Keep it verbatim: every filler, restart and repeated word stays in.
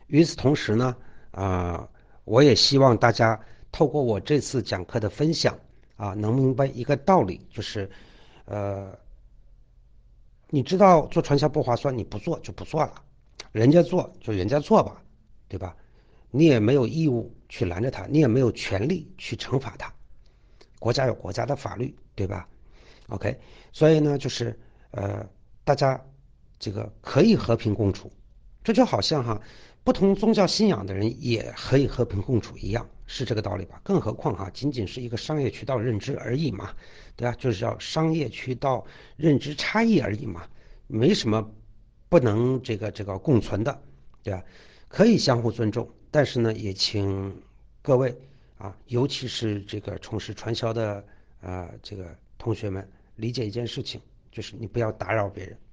与此同时呢，啊、呃我也希望大家透过我这次讲课的分享啊，能明白一个道理，就是，呃，你知道做传销不划算，你不做就不做了，人家做就人家做吧，对吧？你也没有义务去拦着他，你也没有权利去惩罚他，国家有国家的法律，对吧？OK，所以呢，就是呃，大家这个可以和平共处，这就好像哈，不同宗教信仰的人也可以和平共处一样，是这个道理吧？更何况哈，仅仅是一个商业渠道认知而已嘛，对吧？就是叫商业渠道认知差异而已嘛，没什么不能这个这个共存的，对吧？可以相互尊重，但是呢，也请各位啊，尤其是这个从事传销的啊、呃这个同学们理解一件事情，就是你不要打扰别人。